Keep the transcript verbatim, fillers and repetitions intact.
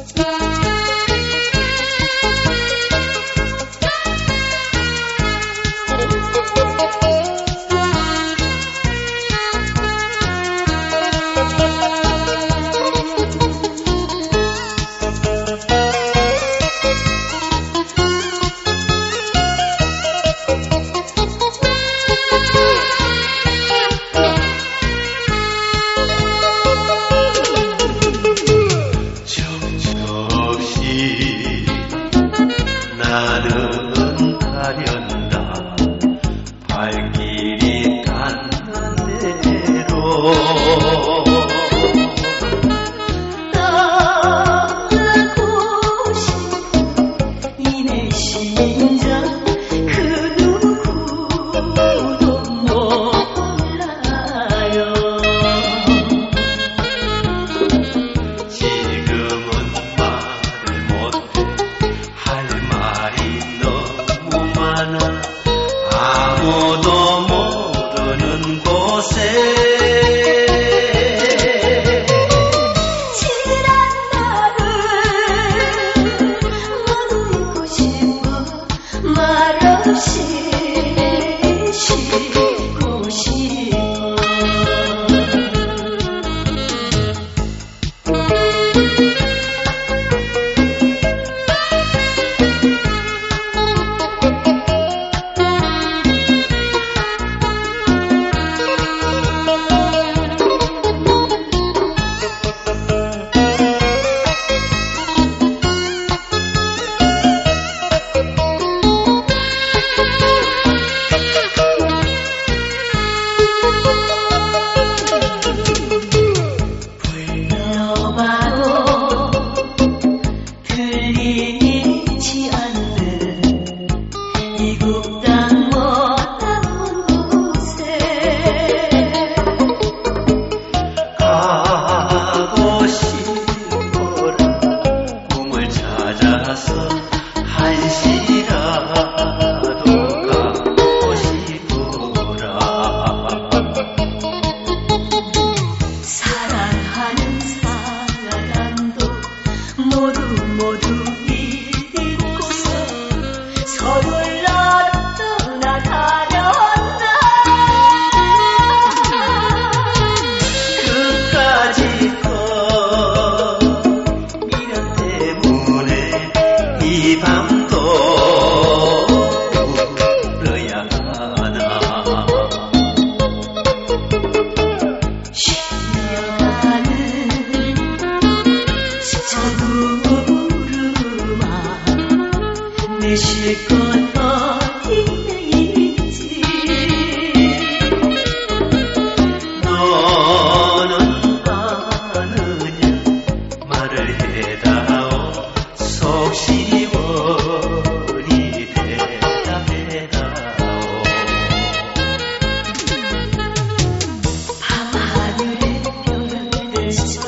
나는 가련다 발길이 닿는 대로 떠나고 싶은 이내 심장 그 누구도 몰라요. 지금은 말을 못해 할 말이 너무 많아 아무도 모르는 곳에 지난 날을 모두 잊고 싶어 말없이 쉬고 싶어. 불러봐도 들리지 않는 이국 땅 먼 곳에 가고 싶어라 꿈을 찾아서 한시라도 가고 싶어라 사랑하는 사람도 모두 모두 잊고서 서둘러 떠나가련다. 그까짓 거 미련 때문에 이 밤도 울어야 하나 쉬어가는 저 구름아 내 쉴 곳 어디에 있지. 너는 아느냐 말을 해다오 속 시원히 대답해다오 밤하늘의 별을